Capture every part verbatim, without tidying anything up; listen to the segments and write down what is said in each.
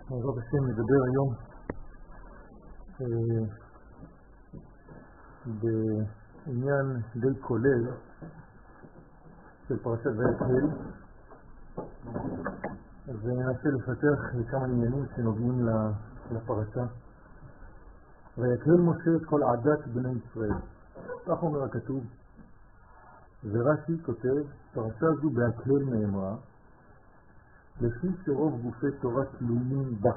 בעזרת השם נדבר היום אה, בעניין די כולל של פרשת ויקהל, וננסה לפתח כמה עניינים שנוגעים לפרשה. ויקהל משה את כל עדת בני ישראל, כך אומר הכתוב, ורש"י כותב, פרשה זו בהקהל נאמרה לפי שרוב גופי תורה תלויים בה.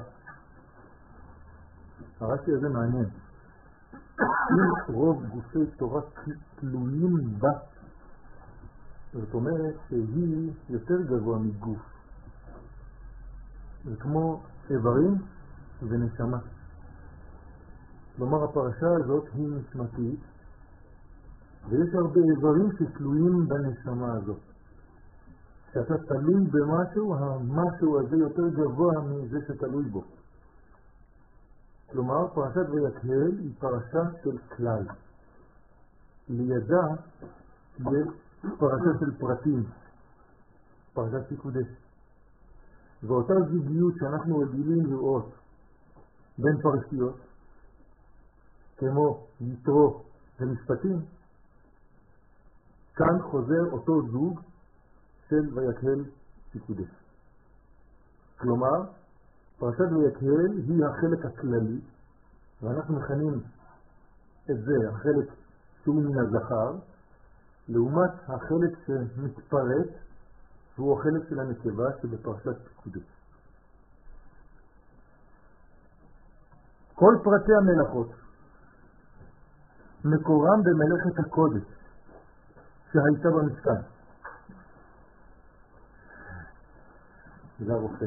הרש"י הזה מעניין. אם רוב גופי תורה תלויים בה, זאת אומרת שהיא יותר גבוה מגוף. זה כמו איברים ונשמה. כלומר הפרשה הזאת היא נשמתית, ויש הרבה איברים שתלויים בנשמה הזאת. כשאתה תלוי במשהו, המשהו הזה יותר גבוה מזה שתלוי בו. כלומר, פרשת ויקהל היא פרשה של כלל. לידה תהיה פרשה של פרטים, פרשת פיקודי. ואותה זוגיות שאנחנו רגילים לראות בין פרשיות, כמו יתרו ומשפטים, כאן חוזר אותו זוג של ויקהל פיקודי. כלומר, פרשת ויקהל היא החלק הכללי, ואנחנו מכנים את זה החלק שהוא מן הזכר, לעומת החלק שמתפרט, והוא החלק של הנקבה שבפרשת פיקודי. כל פרטי המלאכות מקורם במלאכת הקודש שהייתה במשכן. זה הרופא.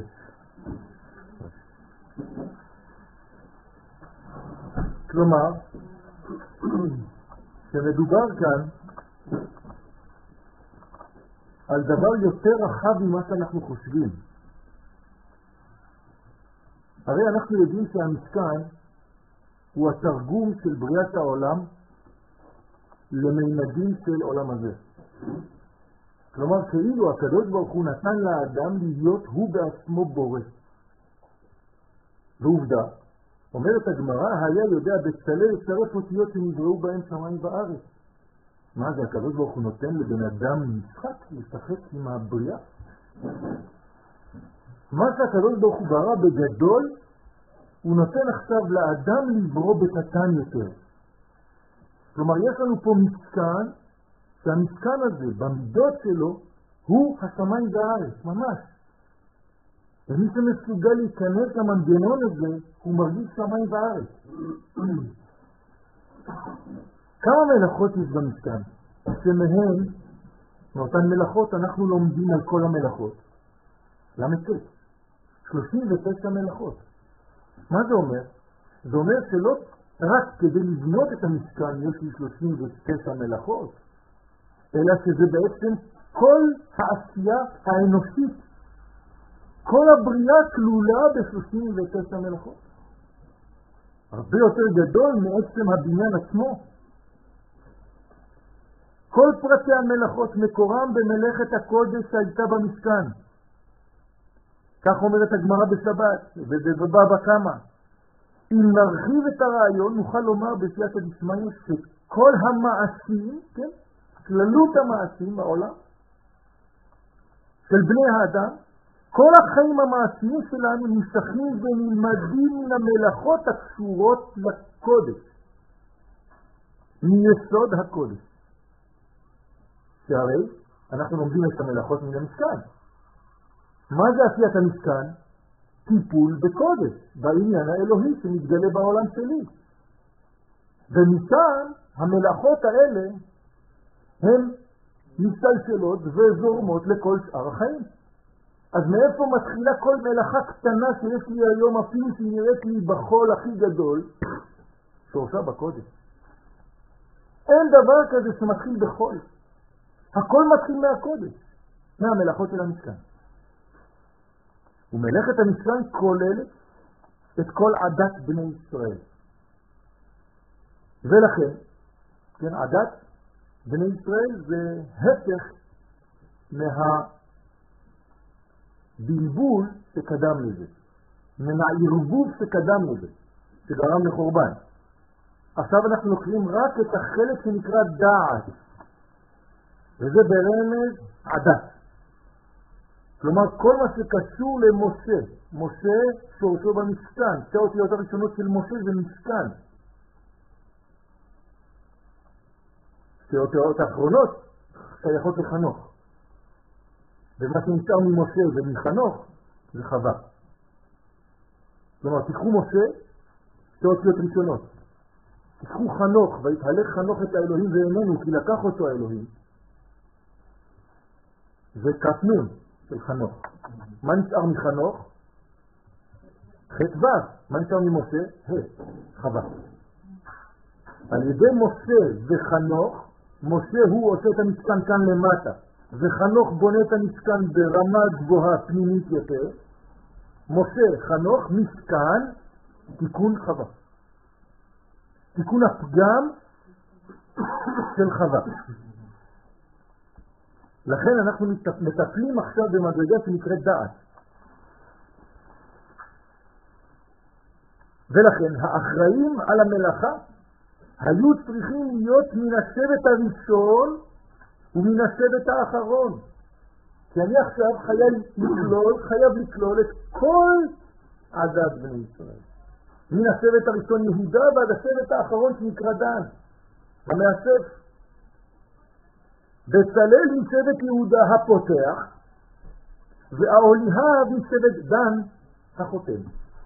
כלומר, שמדובר כאן על דבר יותר רחב ממה שאנחנו חושבים. הרי אנחנו יודעים שהמשכן הוא התרגום של בריאת העולם לממדים של עולם הזה. כלומר, כאילו הקדוש ברוך הוא נתן לאדם להיות הוא בעצמו בורא. ועובדה, אומרת הגמרא, היה יודע בצלאל לצרף אותיות שנבראו בהם שמיים וארץ. מה זה, הקדוש ברוך הוא נותן לבן אדם משחק, לשחק עם הבריאה? מה שהקדוש ברוך הוא ברא בגדול, הוא נותן עכשיו לאדם לברוא בקטן יותר. כלומר, יש לנו פה משכן, שהמשכן הזה, במידות שלו, הוא השמיים והארץ, ממש. ומי שמסוגל להיכנס למנגנון הזה, הוא מרגיש שמיים והארץ. כמה מלאכות יש במשכן? שמהן, מאותן מלאכות, אנחנו לומדים על כל המלאכות. למה זה? שלושים ותשע מלאכות. מה זה אומר? זה אומר שלא רק כדי לבנות את המשכן יש לי שלושים ותשע מלאכות, אלא שזה בעצם כל העשייה האנושית, כל הבריאה כלולה ב-שלושים ותשע מלאכות. הרבה יותר גדול מעצם הבניין עצמו. כל פרטי המלאכות מקורם במלאכת הקודש שהייתה במשכן. כך אומרת הגמרא בשבת, ובבבא קמא. אם נרחיב את הרעיון, נוכל לומר בסייעתא דשמיא שכל המעשים, כן? כללות המעשים בעולם של בני האדם, כל החיים המעשיים שלנו נמשכים ונלמדים מן המלאכות הקשורות לקודש, מיסוד הקודש. שהרי אנחנו לומדים את המלאכות מן המשכן. מה זה עשיית המשכן? טיפול בקודש, בעניין האלוהי שמתגלה בעולם שלי. ומכאן המלאכות האלה הן מסתלשלות וזורמות לכל שאר החיים. אז מאיפה מתחילה כל מלאכה קטנה שיש לי היום, אפילו שהיא נראית לי בחול הכי גדול? שורשה בקודש. אין דבר כזה שמתחיל בחול. הכל מתחיל מהקודש, מהמלאכות של המשכן. ומלאכת המשכן כוללת את כל עדת בני ישראל. ולכן, כן, עדת בני ישראל זה הפך מהבלבול שקדם לזה. מן הערבוב שקדם לזה, שגרם לחורבן. עכשיו אנחנו לוקחים רק את החלק שנקרא דעת, וזה ברמז עדת. כלומר, כל מה שקשור למשה, משה שורשו במשכן, שתי האותיות הראשונות של משה זה משכן. שתי האותיות האחרונות שייכות לחנוך. ומה שנשאר ממשה ומחנוך זה חווה. כלומר, תיקחו משה, שתי האותיות ראשונות. תיקחו חנוך, והתהלך חנוך את האלוהים ואיננו, כי לקח אותו האלוהים. זה קטנון של חנוך. מה נשאר מחנוך? חטב"ר. מה נשאר ממשה? ה', חווה. על ידי משה וחנוך, משה הוא עושה את המשכן כאן למטה, וחנוך בונה את המשכן ברמה גבוהה פנימית יותר. משה, חנוך, משכן, תיקון חווה. תיקון הפגם של חווה. לכן אנחנו מטפלים עכשיו במדרגה שנקראת דעת. ולכן האחראים על המלאכה היו צריכים להיות מן השבט הראשון ומן השבט האחרון. כי אני עכשיו חייב לכלול, חייב לכלול את כל עדת בני ישראל. מן השבט הראשון יהודה ועד השבט האחרון שנקרא דן, המאסף. בצלאל משבט יהודה הפותח, והאוליהב משבט דן החותם.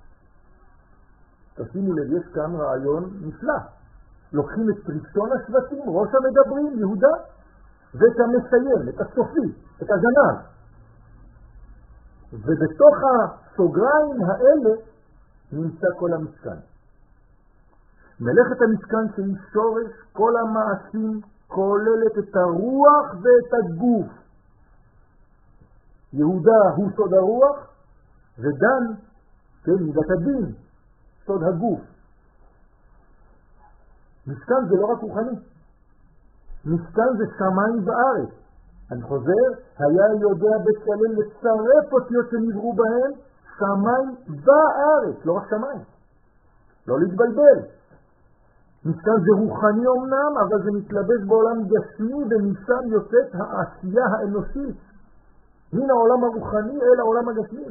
תשימו לב, יש כאן רעיון נפלא. לוקחים את ראשון השבטים, ראש המדברים, יהודה, ואת המסיים, את הסופי, את הגנב. ובתוך הסוגריים האלה נמצא כל המשכן. מלאכת המשכן שהיא שורש כל המעשים, כוללת את הרוח ואת הגוף. יהודה הוא סוד הרוח, ודן, כן, מידת הדין, סוד הגוף. משכן זה לא רק רוחני. משכן זה שמיים וארץ. אני חוזר, היה יודע בצלאל לצרף אותיות שנבראו בהם, שמיים וארץ, לא רק שמיים. לא להתבלבל. משכן זה רוחני אומנם, אבל זה מתלבש בעולם גשמי, ומשם יוצאת העשייה האנושית. מן העולם הרוחני אל העולם הגשמי.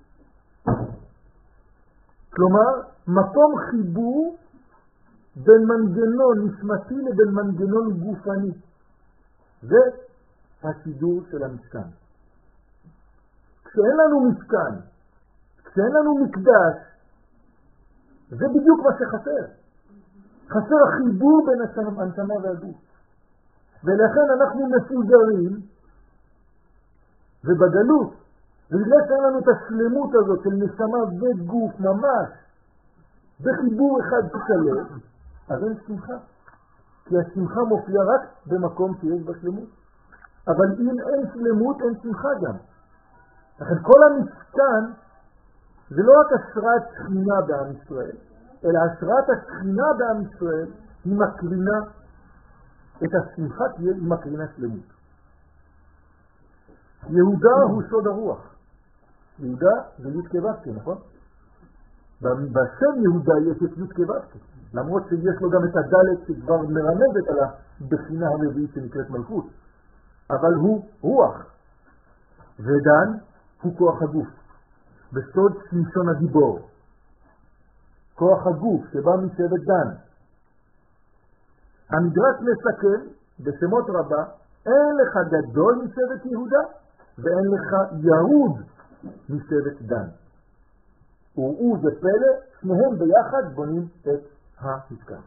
כלומר, מקום חיבור בין מנגנון נשמתי לבין מנגנון גופני. זה הסידור של המשכן. כשאין לנו משכן, כשאין לנו מקדש, זה בדיוק מה שחסר. חסר החיבור בין הנשמה והגוף. ולכן אנחנו מפוזרים ובגלות. ובגלל שאין לנו את השלמות הזאת של נשמה וגוף ממש בחיבור אחד שלם, אז אין שמחה. כי השמחה מופיעה רק במקום שיש בשלמות. אבל אם אין שלמות, אין שמחה גם. לכן כל המשכן זה לא רק השראת שכינה בעם ישראל, אלא השראת השכינה בעם ישראל היא מקרינה את השמחה, תהיה היא מקרינה שלמות. יהודה הוא סוד הרוח. יהודה זה י' כבסקה, נכון? בשם יהודה יש את י' כבסקה, למרות שיש לו גם את הדלת שכבר מרמזת על הבחינה הרביעית שנקראת מלכות. אבל הוא רוח. ודן הוא כוח הגוף. בסוד שמשון הגיבור. כוח הגוף שבא משבט דן. המדרש מסכם בשמות רבה, אין לך גדול משבט יהודה ואין לך ירוד משבט דן. וראו זה פלא, שניהם ביחד בונים את המשכן.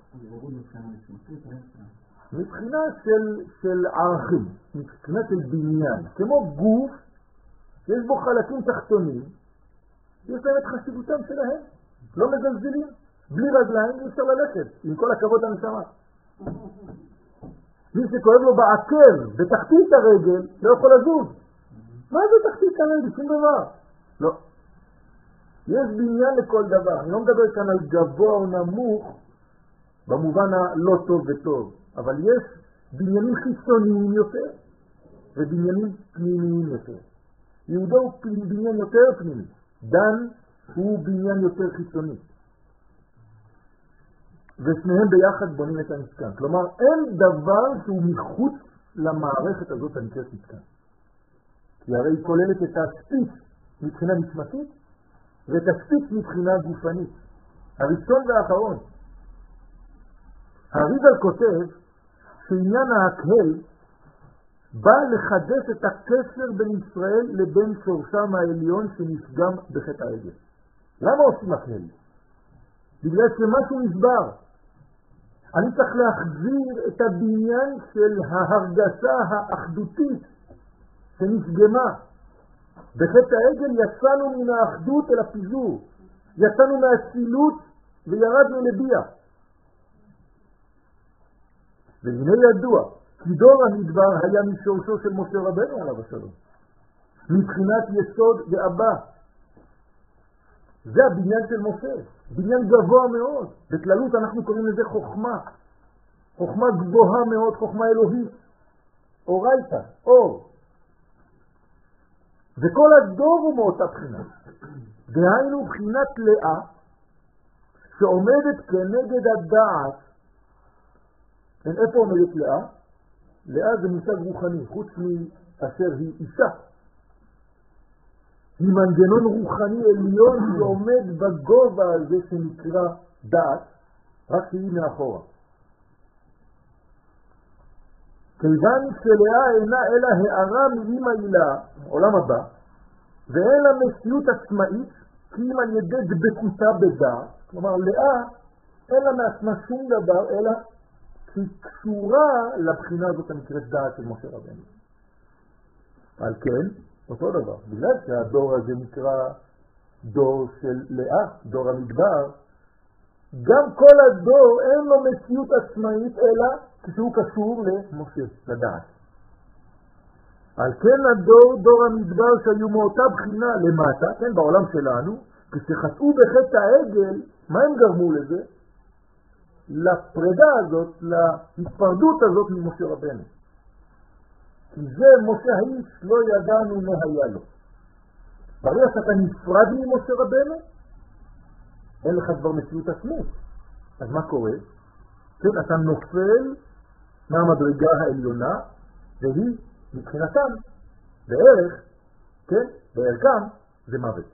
מבחינה של, של ערכים, מבחינה של בניין, כמו גוף, יש בו חלקים תחתונים, יש להם את חשיבותם שלהם, לא מזלזלים, בלי רגליים אי אפשר ללכת, עם כל הכבוד לנשמה. מי שכואב לו בעקב, בתחתית הרגל, לא יכול לזוז. מה זה תחתית הרגל? שום דבר. לא. יש בניין לכל דבר. אני לא מדבר כאן על גבוה או נמוך, במובן הלא טוב וטוב. אבל יש בניינים חיצוניים יותר, ובניינים פנימיים יותר. יהודה הוא בניין יותר פנימי. דן הוא בניין יותר חיצוני. ושניהם ביחד בונים את המשכן. כלומר, אין דבר שהוא מחוץ למערכת הזאת הנקראת משכן. כי הרי היא כוללת את הספיץ מבחינה נשמתית, ואת הספיץ מבחינה גופנית. הראשון והאחרון. הריזל כותב שעניין ההקהל בא לחדש את הקשר בין ישראל לבין שורשם העליון שנפגם בחטא העגל. למה עושים הקהל? בגלל שמשהו נשבר. אני צריך להחזיר את הבניין של ההרגשה האחדותית שנפגמה. בחטא העגל יצאנו מן האחדות אל הפיזור. יצאנו מהצילות וירדנו לביע. והנה ידוע, כי דור המדבר היה משורשו של משה רבנו עליו השלום. מבחינת יסוד ואבא. זה הבניין של משה. בניין גבוה מאוד. בכללות אנחנו קוראים לזה חוכמה. חוכמה גבוהה מאוד, חוכמה אלוהית. אורייתא, אור. וכל הדור הוא מאותה בחינה. דהיינו בחינת לאה, שעומדת כנגד הדעת. איפה עומדת לאה? לאה זה מושג רוחני, חוץ מאשר היא אישה. היא מנגנון רוחני עליון שעומד בגובה הזה שנקרא דעת, רק שהיא מאחורה. כיוון שלאה אינה אלא הערה מאמא הילה, עולם הבא, ואין לה מציאות עצמאית, כי אם על ידי דבקותה בדעת, כלומר לאה אין לה מעצמה שום דבר, אלא היא קשורה לבחינה הזאת הנקראת דעת של משה רבנו. על כן, אותו דבר, בגלל שהדור הזה נקרא דור של לאה, דור המדבר, גם כל הדור אין לו מציאות עצמאית, אלא כשהוא קשור למשה, לדעת. על כן הדור, דור המדבר שהיו מאותה בחינה למטה, כן, בעולם שלנו, כשחטאו בחטא העגל, מה הם גרמו לזה? לפרידה הזאת, להתפרדות הזאת ממשה רבנו. כי זה משה האיש לא ידענו מה היה לו. ברגע שאתה נפרד ממשה רבנו, אין לך כבר מציאות עצמית. אז מה קורה? כן, אתה נופל מהמדרגה העליונה, והיא מבחינתם, בערך, כן, בערכם, זה מוות.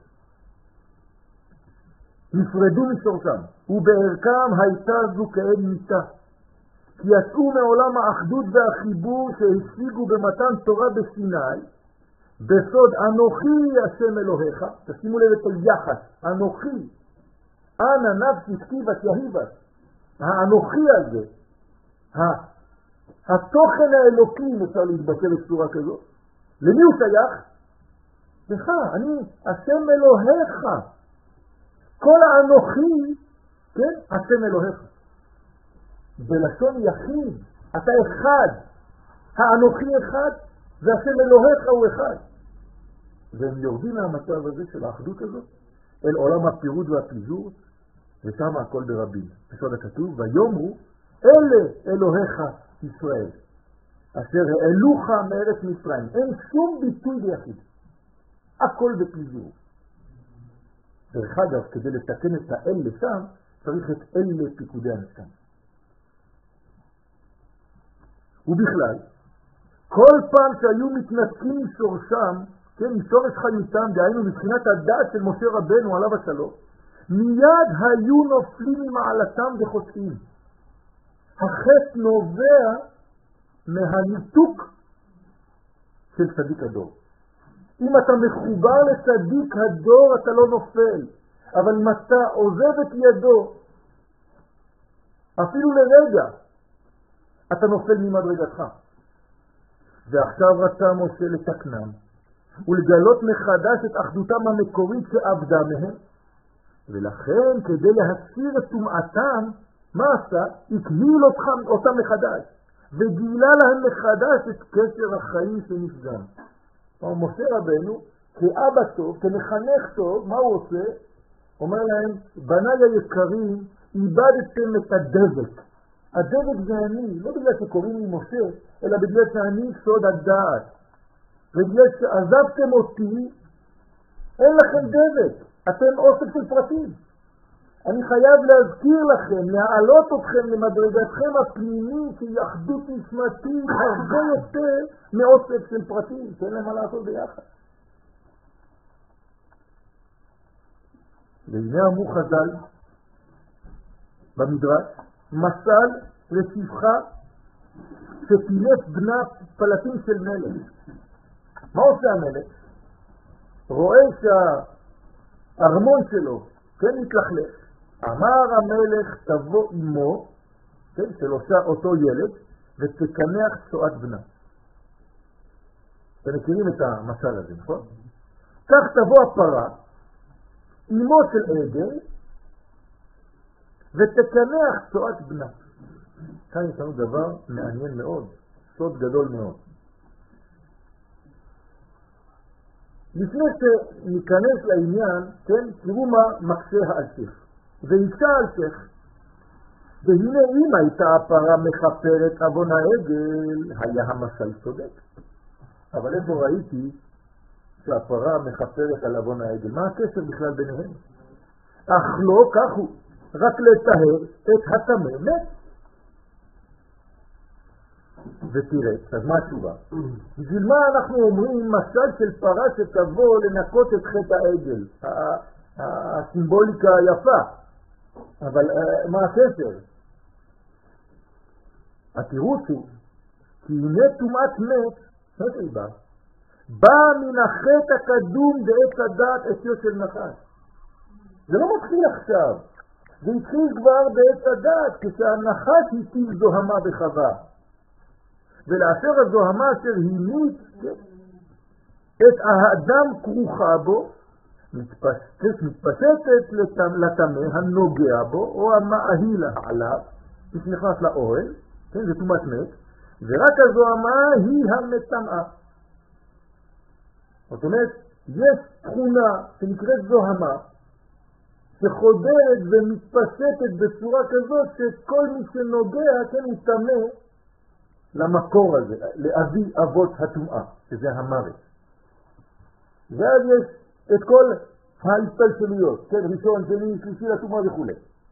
נפרדו משורשם, ובערכם הייתה זו כאין מיתה. כי יצאו מעולם האחדות והחיבור שהשיגו במתן תורה בסיני, בסוד אנוכי השם אלוהיך, תשימו לב את היחס, אנוכי, אנא נפשי כתיבת יהיבת, האנוכי הזה, התוכן האלוקי, אפשר להתבטא בצורה כזאת. למי הוא שייך? לך, אני השם אלוהיך. כל האנוכי, כן, השם אלוהיך. בלשון יחיד, אתה אחד. האנוכי אחד, והשם אלוהיך הוא אחד. והם יורדים מהמצב הזה של האחדות הזאת, אל עולם הפירוד והפיזור, ושם הכל ברבים. בסוד הכתוב, ויאמרו, אלה אלוהיך ישראל, אשר העלוך מארץ מצרים. אין שום ביטוי ביחיד. הכל בפיזור. דרך אגב, כדי לתקן את האל לשם, צריך את אל לפיקודי המשכן. ובכלל, כל פעם שהיו מתנתקים משורשם, כן, משורש חיותם, דהיינו מבחינת הדעת של משה רבנו עליו השלום, מיד היו נופלים ממעלתם וחוטאים. החטא נובע מהניתוק של צדיק הדור. אם אתה מחובר לצדיק הדור, אתה לא נופל. אבל אם אתה עוזב את ידו, אפילו לרגע, אתה נופל ממדרגתך. ועכשיו רצה משה לתקנם, ולגלות מחדש את אחדותם המקורית שאבדה מהם. ולכן, כדי להסיר את טומאתם, מה עשה? הקהיל אותם, אותם מחדש, וגילה להם מחדש את קשר החיים שנפגם. משה רבנו, כאבא טוב, כמחנך טוב, מה הוא עושה? אומר להם, בניי היקרים, איבדתם את הדבק. הדבק זה אני, לא בגלל שקוראים לי משה, אלא בגלל שאני סוד הדעת. ובגלל שעזבתם אותי, אין לכם דבק. אתם אוסף של פרטים. אני חייב להזכיר לכם, להעלות אתכם למדרגתכם הפנימית, שהיא אחדות נשמתית הרבה יותר מאוסף של פרטים, שאין להם מה לעשות ביחד. והנה אמרו חז"ל במדרש, משל לשפחה שטינף בנה פלטים של מלך. מה עושה המלך? רואה שהארמון שלו כן מתלכלך. אמר המלך תבוא אמו, כן, של אותו ילד, ותקנח צואת בנה. אתם מכירים את המשל הזה, נכון? כך תבוא הפרה, אמו של עגל, ותקנח צואת בנה. כאן יש לנו דבר מעניין מאוד, סוד גדול מאוד. לפני שניכנס לעניין, כן, תראו מה מקשה האלשיך. ואישה אלשיך, והנה אם הייתה הפרה מחפרת אבון העגל, היה המשל צודק. אבל איפה ראיתי שהפרה מחפרת על אבון העגל? מה הקשר בכלל ביניהם? אך לא כך הוא, רק לטהר את הטמא מת. ותראה, אז מה התשובה? בשביל מה אנחנו אומרים משל של פרה שתבוא לנקות את חטא העגל? הסימבוליקה היפה. אבל מה הקשר? התירוץ הוא, כי הנה טומאת מת, מת איבה, בא מן החטא הקדום בעץ הדעת אתיו של נחש. זה לא מתחיל עכשיו, זה התחיל כבר בעץ הדעת, כשהנחש הטיל זוהמה בחווה. ולאשר הזוהמה אשר המיט את האדם כרוכה בו, מתפשטת, מתפשטת לטמא הנוגע בו, או המאהיל עליו, שנכנס לאוהל, כן, זה טומאת מת, ורק הזוהמה היא המטמאה. זאת אומרת, יש תכונה שנקראת זוהמה, שחודרת ומתפשטת בצורה כזאת שכל מי שנוגע, כן, הוא טמא למקור הזה, לאבי אבות הטומאה, שזה המוות. ואז יש את כל ההשתלשלויות, כן, ראשון, שני, שלישי לטומאה וכו'.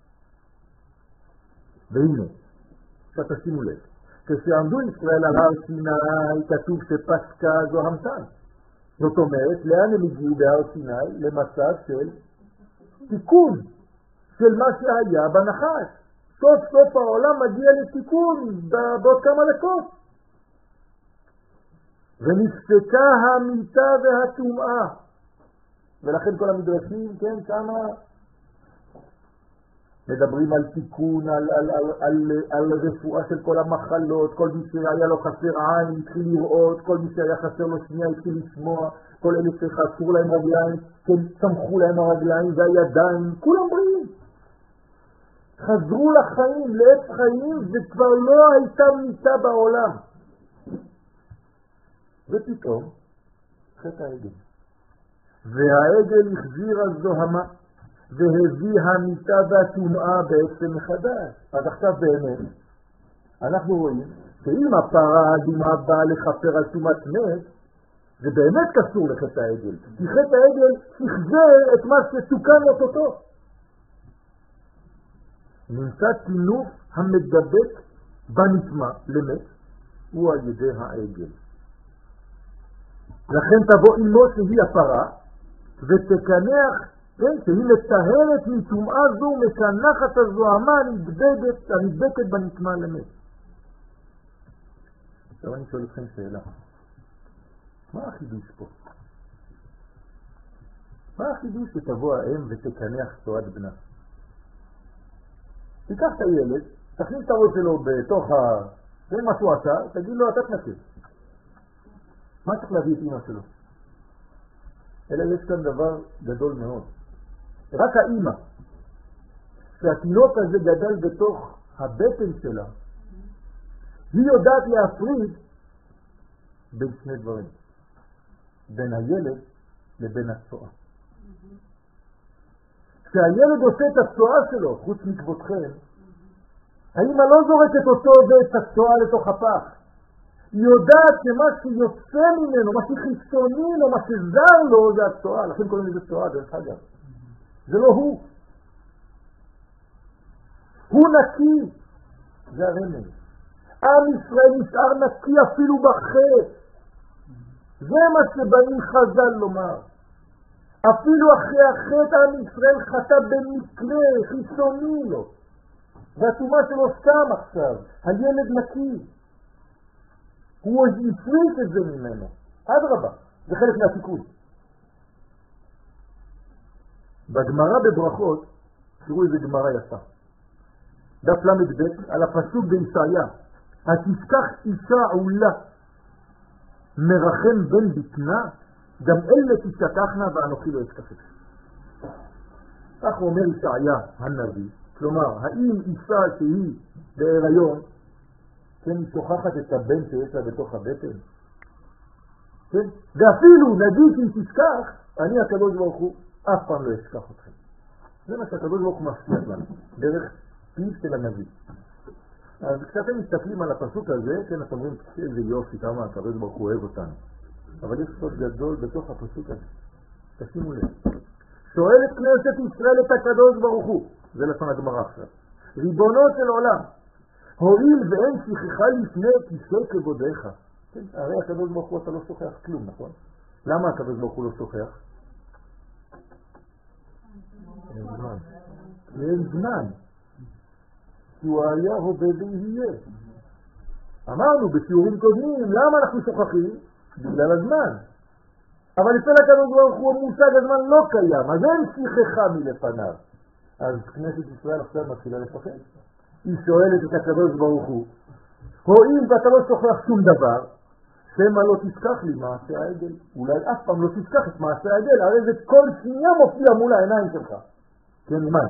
והנה, שתשימו לב, כשעמדו ישראל על הר סיני, כתוב שפסקה זוהמתן. זאת אומרת, לאן הם הגיעו בהר סיני? למצב של תיקון של מה שהיה בנחש. סוף סוף העולם מגיע לתיקון בעוד כמה דקות. ונפסקה המיטה והטומאה. ולכן כל המדרשים, כן, כמה מדברים על תיקון, על, על, על, על, על רפואה של כל המחלות, כל מי שהיה לו חסר עין התחיל לראות, כל מי שהיה חסר לו שנייה התחיל לשמוע, כל אלה שחסרו להם רגליים, כן, צמחו להם הרגליים והידיים, כולם בריאים. חזרו לחיים, לעת חיים, וכבר לא הייתה מיטה בעולם. ופתאום, חטא העגל. והעגל החזיר הזוהמה, והביא המיטה והטומאה בעצם מחדש. אז עכשיו באמת, אנחנו רואים שאם הפרה האדומה באה לחפר על טומאת מת, זה באמת קשור לחטא העגל. כי חטא העגל שחזר את מה שתוקן אותו. נמצא תינוף המדבק בנטמע למת, הוא על ידי העגל. לכן תבוא אמו שהיא הפרה, ותקנח, כן, שהיא מטהרת מטומאה זו, מקנחת הזוהמה הנדבקת, הנדבקת בנטמע למת. עכשיו אני שואל אתכם שאלה. מה החידוש פה? מה החידוש שתבוא האם ותקנח צואת בנה? תיקח את הילד, תכניס את הראש שלו בתוך ה... זה מה שהוא עשה, תגיד לו, אתה תנקה. מה צריך להביא את אמא שלו? אלא יש כאן דבר גדול מאוד. רק האמא, שהתינוק הזה גדל בתוך הבטן שלה, היא יודעת להפריד בין שני דברים. בין הילד לבין הצועה. כשהילד עושה את הצועה שלו, חוץ מכבודכם, האמא לא זורקת אותו ואת הצועה לתוך הפח. היא יודעת שמה שיוצא ממנו, מה שחיצוני לו, מה שזר לו, זה הצועה. לכן קוראים לזה צועה, דרך אגב. זה לא הוא. הוא נקי. זה הרמז. עם ישראל נשאר נקי אפילו בחטא. זה מה שבאים חז"ל לומר. אפילו אחרי החטא עם ישראל חטא במקרה חיצוני לו. והתאומה שלו סתם עכשיו. הילד נקי. הוא הפריט את זה ממנו. עד רבה. זה חלק מהתיקון. בגמרא בברכות, תראו איזה גמרא יפה. דף למד ב' על הפסוק בישעיה. התשכח אישה עולה מרחם בן בטנה, גם אלה תשכחנה ואנוכי לא אשכחך. כך אומר ישעיה הנביא. כלומר, האם אישה שהיא בהיריון, כן, היא שוכחת את הבן שיש לה בתוך הבטן? כן? ואפילו נגיד שהיא תשכח, אני הקדוש ברוך הוא אף פעם לא אשכח אתכם. זה מה שהקדוש ברוך הוא מבטיח לנו, דרך פיו של הנביא. אז כשאתם מסתכלים על הפסוק הזה, כן, אתם אומרים, איזה יופי, כמה הקדוש ברוך הוא אוהב אותנו. אבל יש סוד גדול בתוך הפסוק הזה. תשימו לב. שואלת כנסת ישראל את הקדוש ברוך הוא, זה לפני הגמרא עכשיו, ריבונו של עולם, הואיל ואין שכחה לפני כיסא כבודיך. כן, הרי הקדוש ברוך הוא אתה לא שוכח כלום, נכון? למה הקדוש ברוך הוא לא שוכח? אין זמן. אין זמן. כי הוא היה הווה ויהיה. אמרנו בשיעורים קודמים, למה אנחנו שוכחים? בגלל הזמן. אבל אצל הקדוש ברוך הוא המושג הזמן לא קיים, אז אין שכחה מלפניו. אז כנסת ישראל עכשיו מתחילה לפחד. היא שואלת את הקדוש ברוך הוא, הואיל ואתה לא שוכח שום דבר, שמה לא תשכח לי מעשה העגל. אולי אף פעם לא תשכח את מעשה העגל, הרי זה כל שנייה מופיע מול העיניים שלך. כן, מה?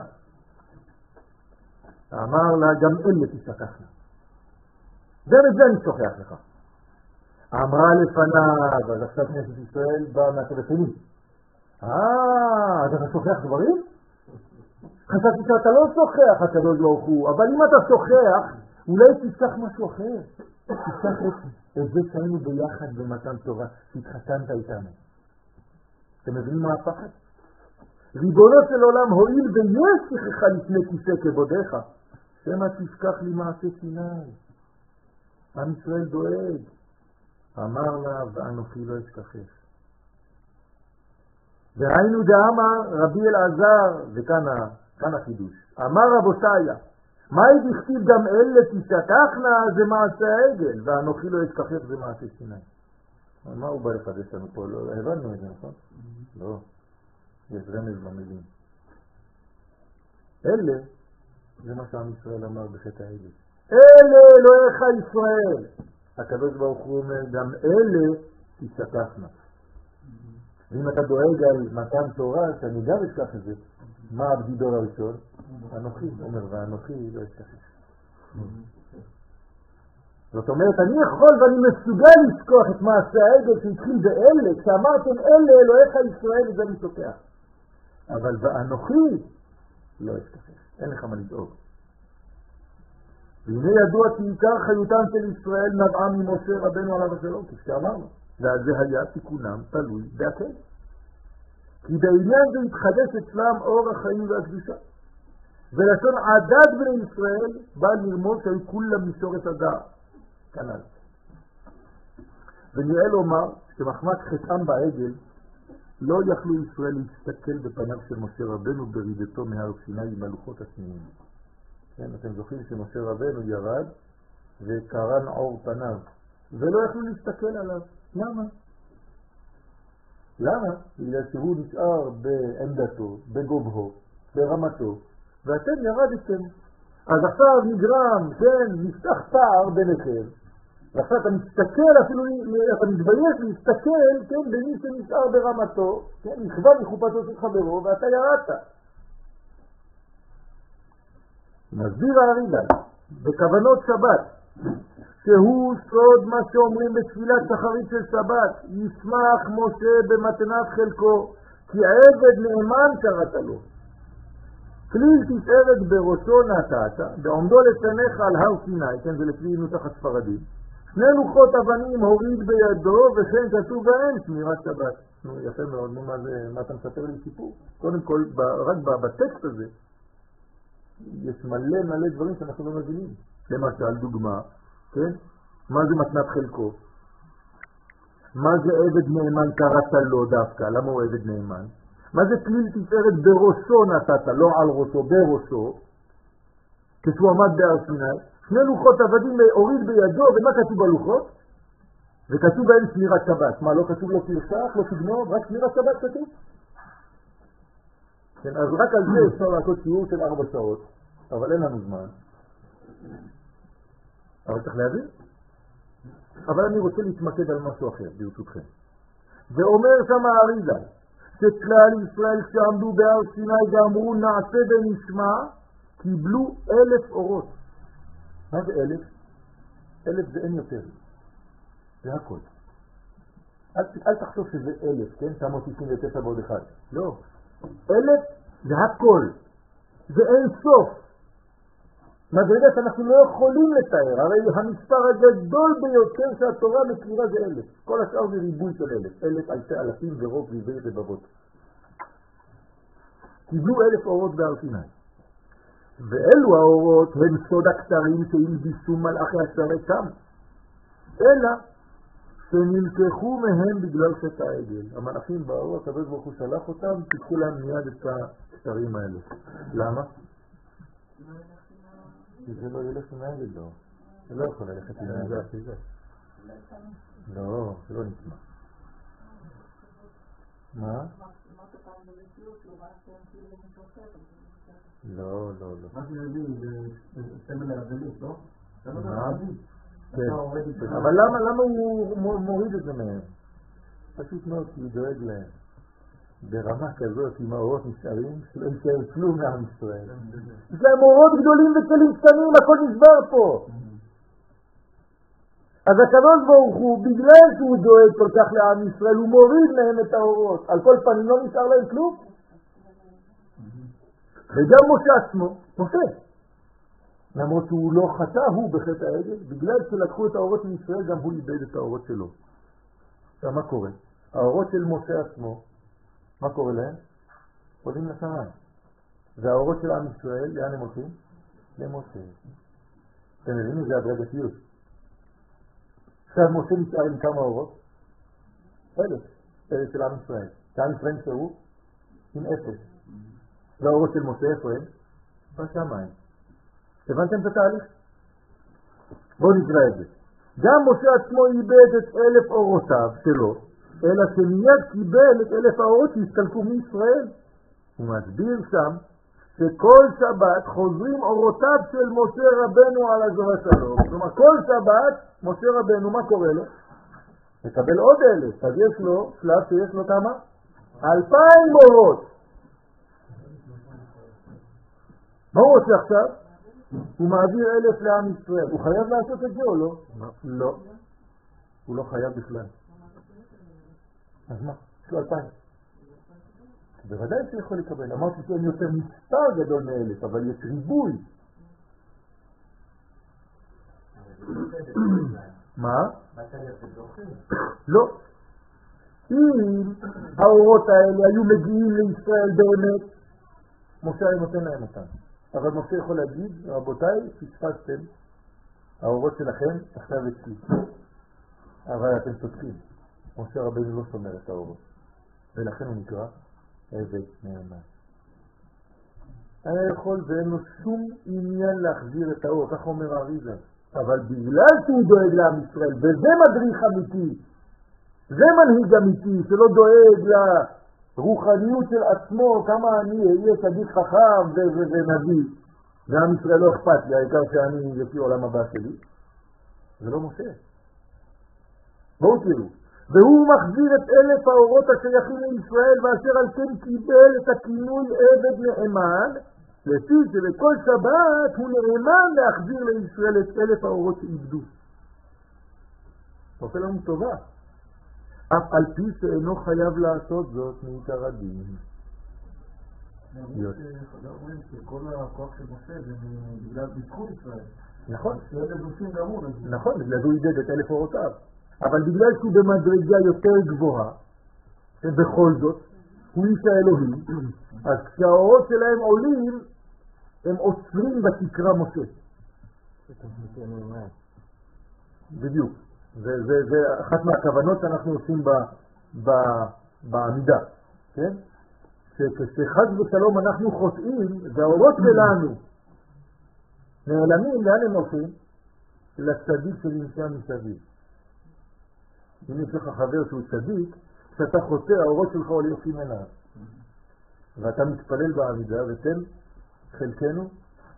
אמר לה, גם אלה תשכחנה. גם את זה אני שוכח לך. אמרה לפניו, אז עכשיו כנסת ישראל באה מהצד השני. אה, אז אתה שוכח דברים? חשבתי שאתה לא שוכח הקדוש ברוך הוא, אבל אם אתה שוכח, אולי תשכח משהו אחר. תשכח את זה שהיינו ביחד במתן תורה, שהתחתנת איתנו. אתם מבינים מה הפחד? ריבונו של עולם, הואיל ויש שכחה לפני כיסא כבודיך, שמה תשכח לי מעשה סיני. עם ישראל דואג. אמר לה, ואנוכי לא אשכחך. והיינו דאמר רבי אלעזר, וכאן החידוש. אמר רבותיי, מה היא בכתיב גם אלה תשכחנה זה מעשה העגל, ואנוכי לא אשכחך זה מעשה סיני. מה הוא בא לחדש לנו פה? לא הבנו את זה, נכון? לא. יש רמז במילים. אלה, זה מה שעם ישראל אמר בחטא העגל. אלה אלוהיך ישראל. הקדוש ברוך הוא אומר, גם אלה תשכחנה. ואם אתה דואג על מתן תורה, שאני גם אשכח את זה, מה הבדידור הראשון? אנוכי, אומר, ואנוכי לא אשכחך. זאת אומרת, אני יכול ואני מסוגל לשכוח את מעשה העגל שהתחיל באלה, כשאמרתם אלה אלוהיך ישראל, זה אני שוכח. אבל ואנוכי לא אשכחך. אין לך מה לדאוג. והנה ידוע כי עיקר חיותן של ישראל נבעה ממשה רבנו עליו השלום, כשאמרנו, ועל זה היה תיקונם תלוי בהקל. כי בעניין זה התחדש אצלם אור החיים והקדושה. ולשון עדת בני ישראל בא לרמוז שהיו כולם משורת הדעת. כנ"ל. ונראה לומר שמחמת חטאם בעגל לא יכלו ישראל להסתכל בפניו של משה רבנו ברידתו מהר סיני עם הלוחות השניים. כן, אתם זוכרים שמשה רבנו ירד וקרן עור פניו ולא יכלו להסתכל עליו. למה? למה? בגלל שהוא נשאר בעמדתו, בגובהו, ברמתו, ואתם ירדתם. אז עכשיו נגרם, כן, נפתח פער ביניכם, ועכשיו אתה מסתכל, אפילו אתה מתבייש להסתכל, כן, במי שנשאר ברמתו, כן, נכווה מחופתו של חברו, ואתה ירדת. מסביר הארידל, בכוונות שבת, שהוא סוד מה שאומרים בתפילת שחרית של שבת, ישמח משה במתנת חלקו, כי עבד נאמן קראת לו. כליל תפארת בראשו נתת, בעומדו לפניך על הר סיני, כן, זה לפי נוסח הספרדים, שני לוחות אבנים הוריד בידו, וכן כתוב בהם שמירת שבת. נו, יפה מאוד, נו, מה, זה, מה אתה מספר לי סיפור? קודם כל, ב, רק בטקסט הזה, יש מלא מלא דברים שאנחנו לא מבינים. למשל, דוגמה, כן? מה זה מתנת חלקו? מה זה עבד נאמן קראת לו דווקא? למה הוא עבד נאמן? מה זה כליל תפארת בראשו נתת, לא על ראשו, בראשו? כשהוא עמד בהר סיני, שני לוחות עבדים הוריד בידו, ומה כתוב בלוחות? וכתוב בהם שמירת שבת. מה, לא כתוב לו תרצח, לא תגנוב, רק שמירת שבת כתוב? כן, אז רק על זה אפשר לעשות שיעור של ארבע שעות, אבל אין לנו זמן. אבל צריך להבין. אבל אני רוצה להתמקד על משהו אחר, ברשותכם. ואומר שם האריז"ל, שכלל ישראל כשעמדו בהר סיני ואמרו נעשה ונשמע, קיבלו אלף אורות. מה זה אלף? אלף זה אין יותר. זה הכל. אל, אל תחשוב שזה אלף, כן? תשע מאות תשעים ותשע בעוד אחד. לא. אלף זה הכל. זה אין סוף. מדרגת אנחנו לא יכולים לתאר. הרי המספר הגדול ביותר שהתורה מכירה זה אלף. כל השאר זה ריבוי של אלף. אלף אלפי אלפים ורוב ריבי רבבות. קיבלו אלף אורות בהר סיני. ואלו האורות הם סוד הכתרים שהלבישו מלאכי השרת שם. אלא שנלקחו מהם בגלל חטא העגל. המלאכים באו, הקדוש ברוך הוא שלח אותם, תיקחו להם מיד את הכתרים האלה. למה? כי זה לא ילך עם העגל, לא. זה לא יכול ללכת עם העגל. לא, זה לא נשמע. מה? לא, לא, לא. מה שנביא זה סמל העגלית, לא? מה? אבל למה, למה הוא מוריד את זה מהם? פשוט מאוד, כי הוא דואג להם. ברמה כזאת, עם האורות נשארים, שלא יישאר כלום מעם ישראל. יש להם אורות גדולים וכלים קטנים, הכל נשבר פה. אז הקדוש ברוך הוא, בגלל שהוא דואג כל כך לעם ישראל, הוא מוריד מהם את האורות. על כל פנים לא נשאר להם כלום. וגם משה עצמו, משה. למרות שהוא לא חטא, הוא בחטא העגל, בגלל שלקחו את האורות מישראל, גם הוא איבד את האורות שלו. עכשיו מה קורה? האורות של משה עצמו, מה קורה להם? עולים לשמיים. והאורות של עם ישראל, לאן הם הולכים? למשה. אתם מבינים? זה הדרגתיות. עכשיו משה נשאר עם כמה אורות? אלף. אלף של עם ישראל. שעם ישראל נשארו עם אפס. והאורות של משה איפה הם? בשמיים. הבנתם את התהליך? בואו נקרא את זה. גם משה עצמו איבד את אלף אורותיו שלו, אלא שמיד קיבל את אלף האורות שהסתלקו מישראל. הוא מסביר שם שכל שבת חוזרים אורותיו של משה רבנו על עזרה שלום. כלומר, כל שבת משה רבנו, מה קורה לו? מקבל עוד אלף. אז יש לו שלב שיש לו כמה? אלפיים אורות. מה הוא עושה עכשיו? הוא מעביר אלף לעם ישראל. הוא חייב לעשות את זה או לא? לא. הוא לא חייב בכלל. אז מה? יש לו אלפיים. בוודאי שיכול לקבל. אמרתי שאין יותר מספר גדול מאלף, אבל יש ריבוי. מה? לא. אם האורות האלה היו מגיעים לישראל באמת, משה היה נותן להם אותם. אבל משה יכול להגיד, רבותיי, פספסתם, האורות שלכם עכשיו אצלי. אבל אתם צודקים. משה רבנו לא שומר את האורות. ולכן הוא נקרא עבד נאמן. היה יכול ואין לו שום עניין להחזיר את האור, כך אומר האריז"ל. אבל בגלל שהוא דואג לעם ישראל, וזה מדריך אמיתי, זה מנהיג אמיתי, שלא דואג לרוחניות של עצמו, כמה אני אהיה צדיק חכם ונביא, ועם ישראל לא אכפת לי, העיקר שאני לפי עולם הבא שלי. זה לא משה. בואו תראו. והוא מחזיר את אלף האורות השייכים לישראל, ואשר על כן קיבל את הכינוי עבד נאמן, לפי שלכל שבת הוא נאמן להחזיר לישראל את אלף האורות שאיבדו. עושה לנו טובה. אף על פי שאינו חייב לעשות זאת מעיקר הדין. אומרים שכל הכוח של משה זה בגלל בזכות ישראל. נכון. לבושים גם הוא. נכון, בגלל זה הוא איבד את אלף אורותיו. אבל בגלל שהוא במדרגה יותר גבוהה, ובכל זאת, הוא איש האלוהים, אז כשהאורות שלהם עולים, הם עוצרים בתקרה משה. בדיוק. זה, זה, זה אחת מהכוונות שאנחנו עושים ב, ב, בעמידה, כן? שכשחד ושלום אנחנו חוטאים, והאורות שלנו נעלמים, לאן הם הולכים? לצדיק שנמצא מסביב. אם יש לך חבר שהוא צדיק, כשאתה חוטא, האורות שלך הולכים אליו. ואתה מתפלל בעמידה, ותן חלקנו?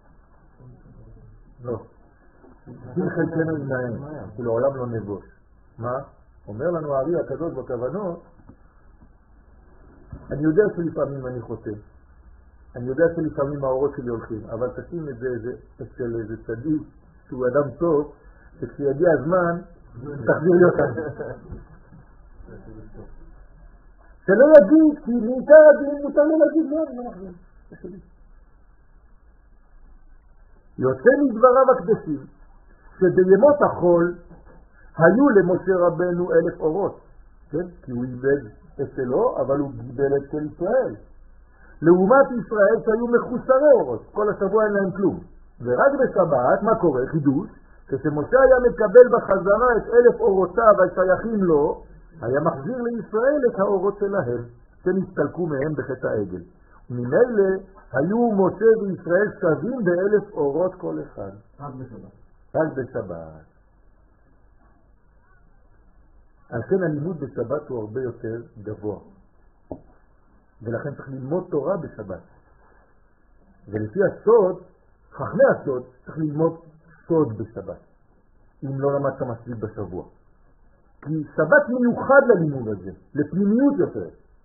לא. תן חלקנו עם נעים, כי לעולם לא נבוש. מה? אומר לנו הארי הקדוש בכוונות, אני יודע שלפעמים אני חוטא. אני יודע שלפעמים האורות שלי הולכים, אבל תשים את זה אצל איזה צדיק, שהוא אדם טוב, שכשיגיע הזמן, תחזיר לי אותם. שלא יגיד, כי מעיקר הדין מותר לי להגיד, לא, אני מחזיר. יוצא מדבריו הקדושים, שבימות החול היו למשה רבנו אלף אורות, כן? כי הוא איבד אצלו, אבל הוא גיבל אצל ישראל. לעומת ישראל שהיו מחוסרי אורות, כל השבוע אין להם כלום. ורק בשבת, מה קורה? חידוש, כשמשה היה מקבל בחזרה את אלף אורותיו השייכים לו, היה מחזיר לישראל את האורות שלהם, שנסתלקו מהם בחטא העגל. וממילא היו משה וישראל שווים באלף אורות כל אחד. רק בשבת. רק בשבת. על כן הלימוד בשבת הוא הרבה יותר גבוה. ולכן צריך ללמוד תורה בשבת. ולפי הסוד, חכמי הסוד, צריך ללמוד סוד בשבת. אם לא למדת מספיק בשבוע. כי שבת מיוחד ללימוד הזה, לפנימיות יותר.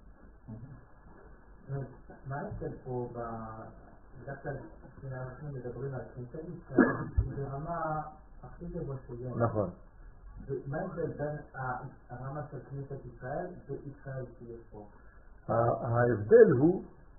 מה ההבדל פה בדווקא כשאנחנו מדברים על כניסה לישראל, ברמה הכי גבוה שיש? נכון. מה ההבדל בין הרמה של כניסת ישראל וישראל שיש פה? ההבדל הוא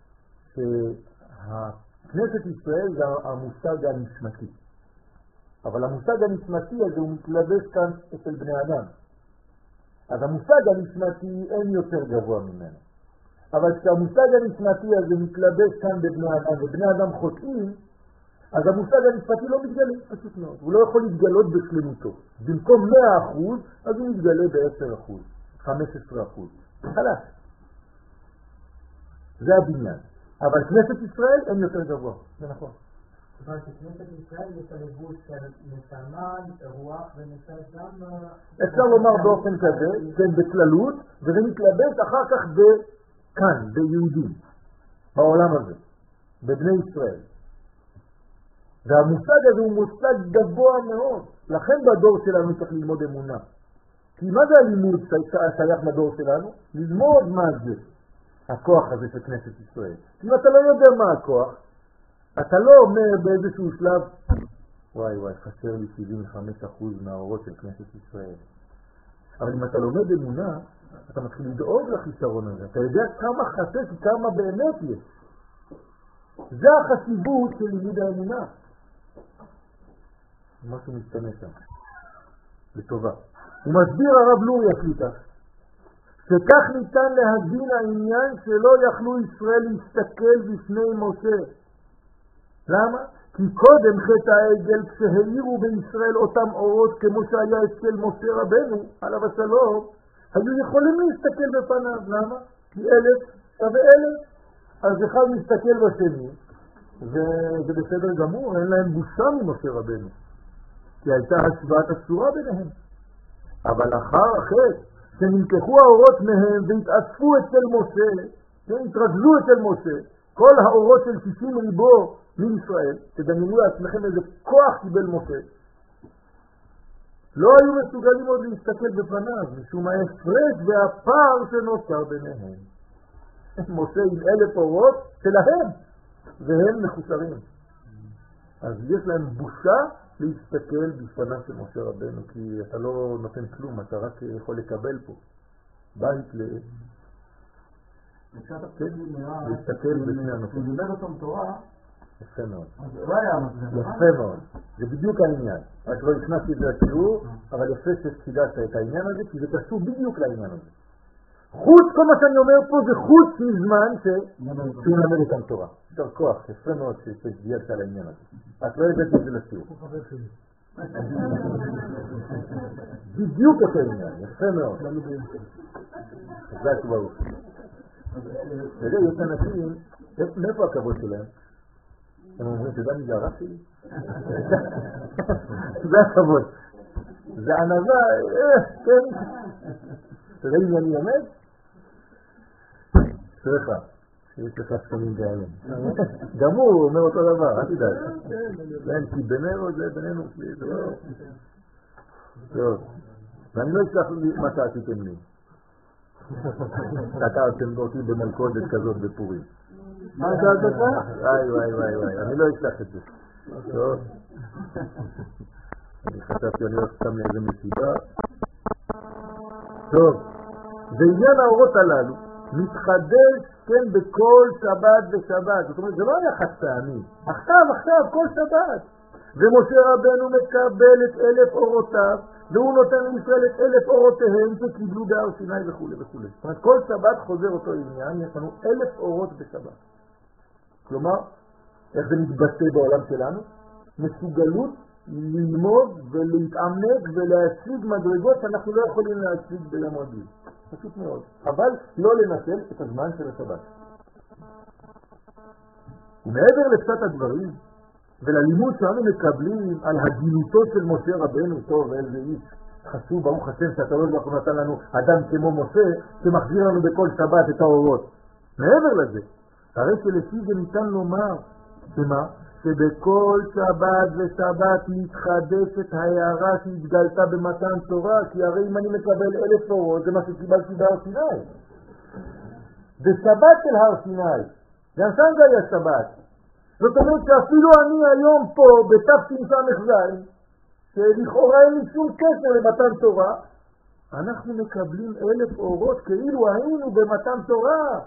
שהכנסת ישראל זה המושג הנשמתי. אבל המושג הנשמתי הזה הוא מתלבש כאן אצל בני אדם. אז המושג הנשמתי אין יותר גבוה ממנו. אבל כשהמושג הנשמתי הזה מתלבש כאן בבני אדם, ובני אדם חוטאים, אז המושג הנשמתי לא מתגלה, פשוט מאוד. הוא לא יכול להתגלות בשלמותו. במקום מאה אחוז, אז הוא מתגלה ב-עשרה אחוז, חמישה עשר אחוז. חלש. זה הבניין. אבל כנסת ישראל אין יותר גבוה. זה נכון. אבל שכנסת ישראל יש הלבוש של נשמה, רוח ונפש גם... אפשר לומר באופן כזה, כן, בכללות, וזה מתלבש אחר כך בכאן, ביהודים, בעולם הזה, בבני ישראל. והמושג הזה הוא מושג גבוה מאוד. לכן בדור שלנו צריך ללמוד אמונה. כי מה זה הלימוד שייך לדור שלנו? ללמוד מה זה הכוח הזה של כנסת ישראל. אם אתה לא יודע מה הכוח, אתה לא אומר באיזשהו שלב, וואי וואי, חסר לי שבעים וחמישה אחוז מהאורות של כנסת ישראל. אבל אם אתה לומד אמונה, אתה מתחיל לדאוג לחיסרון הזה. אתה יודע כמה חסר, כמה באמת יש. זה החשיבות של לימוד האמונה. משהו משתנה שם. לטובה. הוא מסביר הרב לורי השליטה, שכך ניתן להבין העניין שלא יכלו ישראל להסתכל בפני משה. למה? כי קודם חטא העגל כשהאירו בישראל אותם אורות כמו שהיה אצל משה רבנו, עליו השלום, היו יכולים להסתכל בפניו. למה? כי אלף שווה אלף. אז אחד מסתכל בשני, וזה בסדר גמור, אין להם בושה ממשה רבנו. כי הייתה השוואת הצורה ביניהם. אבל אחר החטא, שנלקחו האורות מהם והתאספו אצל משה, והתרכזו אצל משה, כל האורות של שישים ריבו מישראל, תדמיינו לעצמכם איזה כוח קיבל משה, לא היו מסוגלים עוד להסתכל בפניו, משום ההפרש והפער שנוצר ביניהם. משה עם אלף אורות שלהם, והם מחוסרים. אז יש להם בושה להסתכל בפניו של משה רבנו, כי אתה לא נותן כלום, אתה רק יכול לקבל פה. בית ל... להסתכל בפני הנושא. הוא לימד אותם תורה, יפה מאוד. לא היה מצלם. יפה מאוד. זה בדיוק העניין. רק לא הכנסתי את זה לשיעור, אבל יפה שחידשת את העניין הזה, כי זה קשור בדיוק לעניין הזה. חוץ, כל מה שאני אומר פה זה חוץ מזמן שהוא נלמד את התורה. יותר כוח, יפה מאוד שתגיירת על העניין הזה. את לא הבאת את זה לשיעור. בדיוק את העניין, יפה מאוד. זה הכבוד. אתה יודע, יש אנשים, מאיפה הכבוד שלהם? הם אומרים, אתה יודע מי זה הרב שלי? זה הכבוד. זה ענבה, כן. אתה יודע אם אני עומד? סליחה, שיש לך סכמים כאלה. גם הוא אומר אותו דבר, אל תדע. כן, כי בינינו זה בינינו שלי, זה לא... טוב. ואני לא אשלח לי מה שעשיתם לי. תקעתם אותי במלכודת כזאת בפורים. מה שאלת לך? וואי וואי וואי וואי, אני לא אשלח את זה. טוב. אני חשבתי אני הולך סתם לאיזה מסיבה. טוב. זה עניין האורות הללו. מתחדש, כן, בכל שבת ושבת. זאת אומרת, זה לא היה חד פעמי. עכשיו, עכשיו, כל שבת. ומשה רבנו מקבל את אלף אורותיו, והוא נותן לישראל את אלף אורותיהם שקיבלו בהר סיני וכו' וכו'. זאת אומרת, כל שבת חוזר אותו עניין, יש לנו אלף אורות בשבת. כלומר, איך זה מתבטא בעולם שלנו? מסוגלות ללמוד ולהתעמק ולהשיג מדרגות שאנחנו לא יכולים להשיג ביום רגיל. פשוט מאוד. אבל לא לנצל את הזמן של השבת. ומעבר לפשט הדברים וללימוד שאנו מקבלים על הגינותו של משה רבנו, טוב, איזה איש חשוב, ברוך השם שהקדוש ברוך הוא נתן לנו אדם כמו משה שמחזיר לנו בכל שבת את האורות. מעבר לזה, הרי שלפי זה ניתן לומר שמה? שבכל שבת ושבת מתחדשת ההערה שהתגלתה במתן תורה, כי הרי אם אני מקבל אלף אורות זה מה שקיבלתי בהר סיני. בשבת של הר סיני, גם שם זה היה שבת. זאת אומרת שאפילו אני היום פה בתשס"ז, שלכאורה אין לי שום קשר למתן תורה, אנחנו מקבלים אלף אורות כאילו היינו במתן תורה.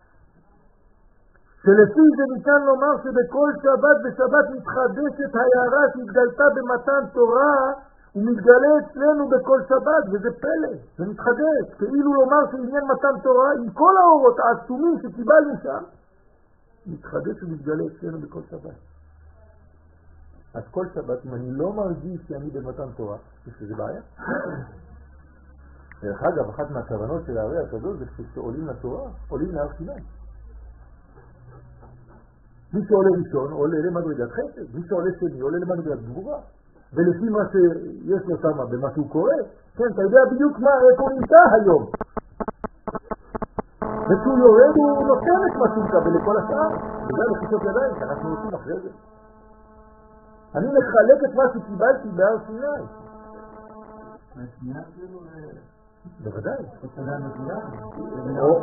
שלפי זה ניתן לומר שבכל שבת ושבת מתחדשת ההערה שהתגלתה במתן תורה ומתגלה אצלנו בכל שבת, וזה פלא, זה מתחדש, כאילו לומר שעניין מתן תורה עם כל האורות העצומים שקיבלנו שם, מתחדש ומתגלה אצלנו בכל שבת. אז כל שבת, אם אני לא מרגיש שאני במתן תורה, יש לזה בעיה. דרך אגב, אחת מהכוונות של הערי הקדוש זה כשעולים לתורה, עולים להר סיני. מי שעולה ראשון עולה למדרגת חסד, מי שעולה שני עולה למדרגת גבורה. ולפי מה שיש לו שמה במה שהוא קורא, כן, אתה יודע בדיוק מה, איפה הוא נמצא היום. וכשהוא יורד הוא נותן את מה שהוא מקבל לכל השאר. וזה לחישות ידיים, שאנחנו עושים אחרי זה. אני מחלק את מה שקיבלתי בהר סיני. מהשנייה כאילו... בוודאי. או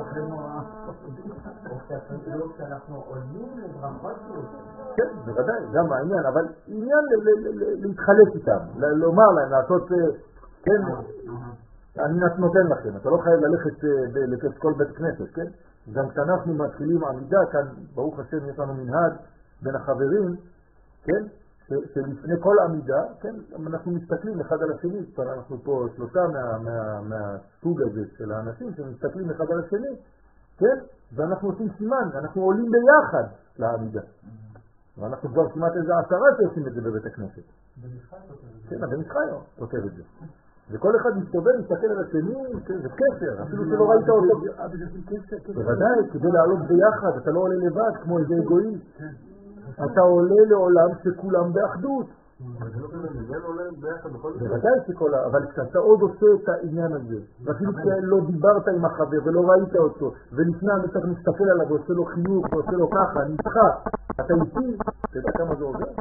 שאנחנו עולים לברכות כן, בוודאי, גם העניין, אבל עניין להתחלק איתם, לומר להם, לעשות, כן, אני נותן לכם, אתה לא חייב ללכת לתת כל בית כנסת, כן? גם כשאנחנו מתחילים עמידה, כאן ברוך השם יש לנו מנהג בין החברים, כן? שלפני כל עמידה, כן, אנחנו מסתכלים אחד על השני, אנחנו פה שלושה מה, מה, מהסוג הזה של האנשים שמסתכלים אחד על השני, כן, ואנחנו עושים סימן, אנחנו עולים ביחד לעמידה. ואנחנו כבר כמעט איזה עשרה שעושים את זה בבית הכנסת. כן, במשחיו כותב את זה. וכל אחד מסתובב, מסתכל על השני, זה קשר, אפילו שלא ראית אותו. בוודאי, כדי לעלות ביחד, אתה לא עולה לבד כמו איזה אגואיסט. אתה עולה לעולם שכולם באחדות. בוודאי שכל, אבל כשאתה עוד עושה את העניין הזה, ואפילו כשלא דיברת עם החבר ולא ראית אותו, ולפני אתה מסתכל עליו ועושה לו חיוך ועושה לו ככה, אני איתך, אתה איתי, אתה יודע כמה זה עובר?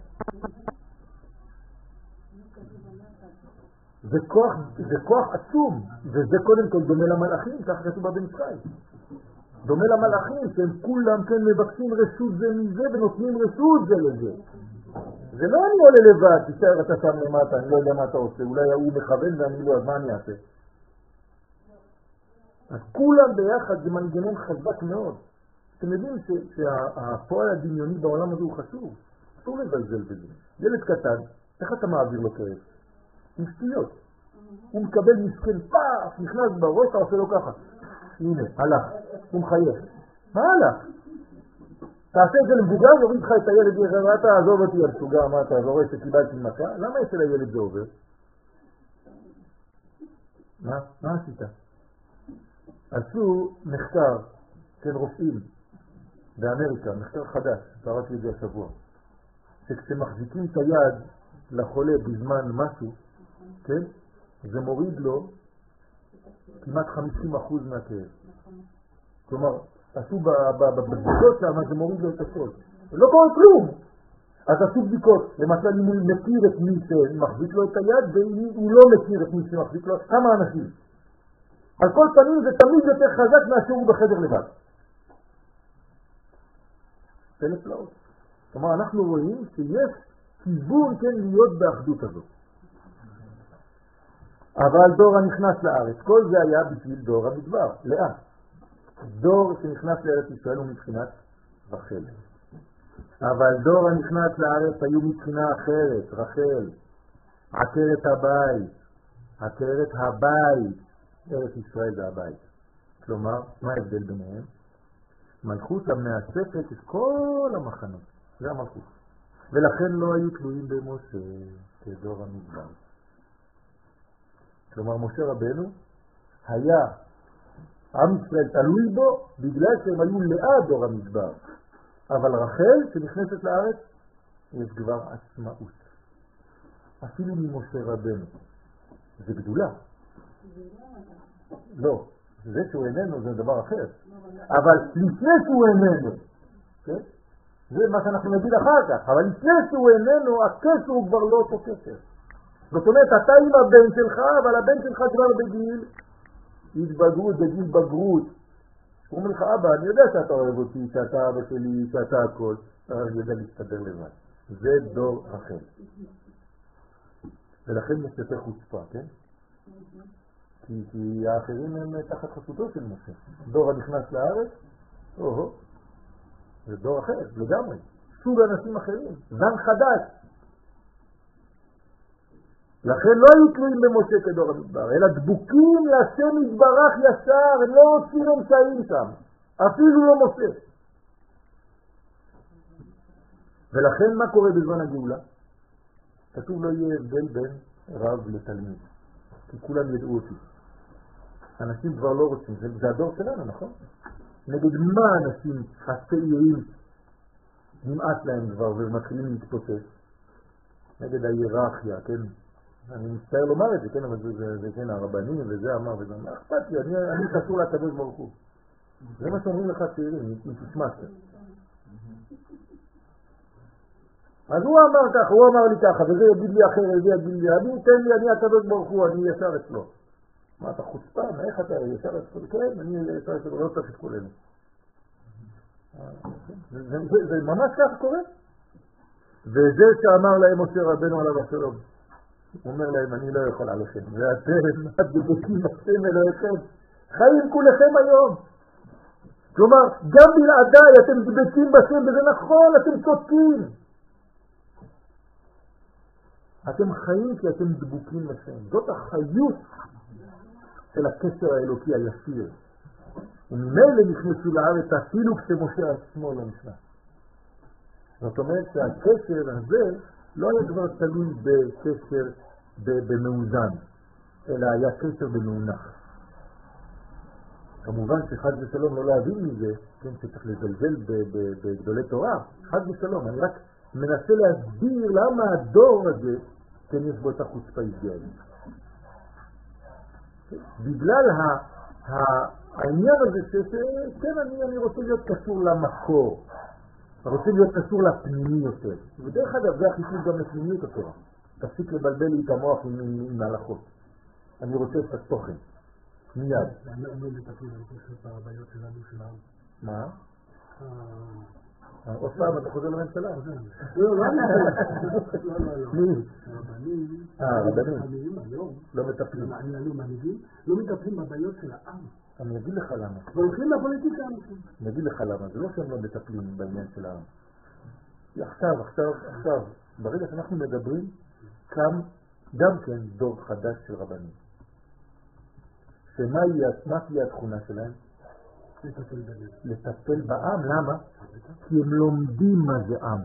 זה כוח, זה כוח עצום, וזה קודם כל דומה למלאכים, כך כתוב בבן ישראל. דומה למלאכים, שהם כולם כן מבקשים רשות זה מזה ונותנים רשות זה לזה. זה לא אני עולה לבד, תשאר אתה שם למטה, אני לא יודע מה אתה עושה, אולי הוא מכוון ואני לא, אז מה אני אעשה? אז כולם ביחד זה מנגנון חזק מאוד. אתם יודעים שהפועל הדמיוני בעולם הזה הוא חשוב. אסור לבלזל בזה. ילד קטן, איך אתה מעביר לו כאב? עם שטויות. הוא מקבל מסכן פאף, נכנס בראש, אתה עושה לו ככה. הנה, הלך. הוא מחייך. מה הלך? תעשה את זה למבוגר, יוריד לך את הילד, אתה עזוב אותי על סוגר, מה אתה רואה שקיבלתי מכה? למה אצל הילד זה עובר? מה? מה עשית? עשו מחקר, כן, רופאים באמריקה, מחקר חדש, קראתי את זה השבוע, שכשמחזיקים את היד לחולה בזמן משהו, כן, זה מוריד לו כמעט חמישים אחוז מהכאב. כלומר, עשו בבדיקות שם, זה מוריד לו את הכל. לא קורה כלום. אז עשו בדיקות. למשל, אם הוא מכיר את מי שמחזיק לו את היד, ואם הוא לא מכיר את מי שמחזיק לו, כמה אנשים. על כל פנים זה תמיד יותר חזק מאשר הוא בחדר לבד. פלא פלאות. כלומר, אנחנו רואים שיש כיוון כן להיות באחדות הזאת. אבל דור הנכנס לארץ, כל זה היה בשביל דור המדבר, לאט. דור שנכנס לארץ ישראל הוא מבחינת רחל. אבל דור הנכנס לארץ היו מבחינה אחרת, רחל. עקרת הבית, עקרת הבית, ארץ ישראל זה הבית. כלומר, מה ההבדל ביניהם? מלכות המאספת את כל המחנות, זה המלכות. ולכן לא היו תלויים במשה כדור המדבר. כלומר, משה רבנו היה עם ישראל תלוי בו בגלל שהם היו ליד דור המדבר. אבל רחל שנכנסת לארץ יש כבר עצמאות. אפילו ממשה רבנו. זה גדולה. לא, זה שהוא איננו זה דבר אחר. אבל לפני שהוא איננו, כן? זה מה שאנחנו נגיד אחר כך, אבל לפני שהוא איננו, הקשר הוא כבר לא אותו קשר. זאת אומרת, אתה עם הבן שלך, אבל הבן שלך כבר בגיל התבגרות, בגיל בגרות. הוא אומר לך, אבא, אני יודע שאתה אוהב אותי, שאתה אבא שלי, שאתה הכל. אני יודע להסתדר לבד. זה דור רחל. ולכן יש יותר חוצפה, כן? כי, כי האחרים הם תחת חסותו של משה. דור הנכנס לארץ, או-הו, זה דור אחר, לגמרי. סוג אנשים אחרים, זן חדש. לכן לא היו תלויים במשה כדור המדבר, אלא דבוקים לשם יתברך ישר, הם לא רוצים אמצעים שם, אפילו לא משה. ולכן מה קורה בזמן הגאולה? כתוב לא יהיה הבדל בין רב לתלמיד, כי כולם ידעו אותי. אנשים כבר לא רוצים, זה, זה הדור שלנו, נכון? נגד מה אנשים הצעירים נמאס להם כבר ומתחילים להתפוצץ? נגד ההיררכיה, כן? אני מצטער לומר את זה, כן, אבל זה, זה, זה כן, הרבנים וזה אמר וזה אמר, אכפת לי, אני, אני חשוב לקדוש ברוך הוא. זה מה שאומרים לך צעירים, מתשמעת. אז הוא אמר ככה, הוא אמר לי ככה, וזה יגיד לי אחר, וזה יגיד לי, אני אתן לי, אני הקדוש ברוך הוא, אני ישר אצלו. מה, אתה חוצפן? איך אתה ישר אצלו? כן, אני ישר אצלו, לא צריך את כל אלה. זה, זה, זה ממש כך קורה. וזה שאמר להם משה רבנו עליו השלום. הוא אומר להם, אני לא יכול עליכם, ואתם, הדבקים אתם אלוהיכם, חיים כולכם היום. כלומר, גם בלעדיי אתם דבקים בשם, וזה נכון, אתם צודקים. אתם חיים כי אתם דבוקים לשם. זאת החיות של הקשר האלוקי הישיר. וממילא נכנסו לארץ אפילו כשמשה עצמו לא נכנס. זאת אומרת שהקשר הזה לא היה כבר תלוי בקשר במאוזן, אלא היה קשר במאונח. כמובן שחד ושלום לא להבין מזה, כן, שצריך לזלזל בגדולי תורה, חד ושלום, אני רק מנסה להסביר למה הדור הזה, כן, יש בו את החוצפה אידיאלית. בגלל העניין הזה שכן, אני, אני רוצה להיות קשור למקור, רוצה להיות קשור לפנימי יותר. ודרך אגב, זה החישוב גם לפנימיות התורה. תפסיק לבלבל לי את המוח עם, עם, עם מהלכות. אני רוצה את התוכן. מיד. אני אומר לטפל את הבעיות שלנו שלנו. מה? עוד פעם, אתה חוזר לממשלה? לא, לא, לא. מי? רבנים. אה, רבנים. רבנים היום. לא מטפלים. אני מנהיגים, לא מטפלים בבעיות של העם. אני אגיד לך למה. והולכים לפוליטיקה. אני אגיד לך למה, זה לא שהם לא מטפלים בעניין של העם. עכשיו, עכשיו, עכשיו, ברגע שאנחנו מדברים, קם גם כן דור חדש של רבנים. שמה תהיה התכונה שלהם? לטפל בהם. לטפל בעם, למה? כי הם לומדים מה זה עם.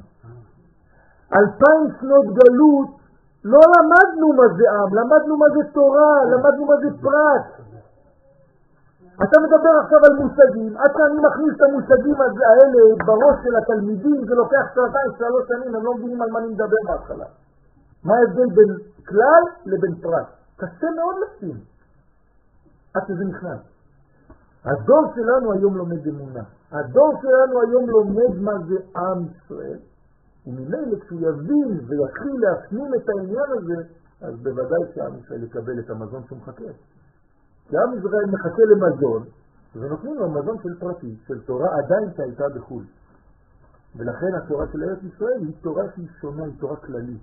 אלפיים שנות גלות, לא למדנו מה זה עם, למדנו מה זה תורה, למדנו מה זה פרט. אתה מדבר עכשיו על מושגים, עד שאני מכניס את המושגים האלה בראש של התלמידים, זה לוקח שעתיים, שלוש שנים, הם לא מבינים על מה אני מדבר בהתחלה. מה ההבדל בין כלל לבין פרט? קשה מאוד לשים. עד שזה נכנס. הדור שלנו היום לומד אמונה. הדור שלנו היום לומד מה זה עם ישראל. וממילא כשהוא יבין ויתחיל להפנים את העניין הזה, אז בוודאי שעם ישראל יקבל את המזון שהוא מחכה. כי עם ישראל מחכה למזון, ונותנים לו מזון של פרטי, של תורה עדיין שהייתה בחו"ל. ולכן התורה של ארץ ישראל היא תורה שהיא שונה, היא תורה כללית.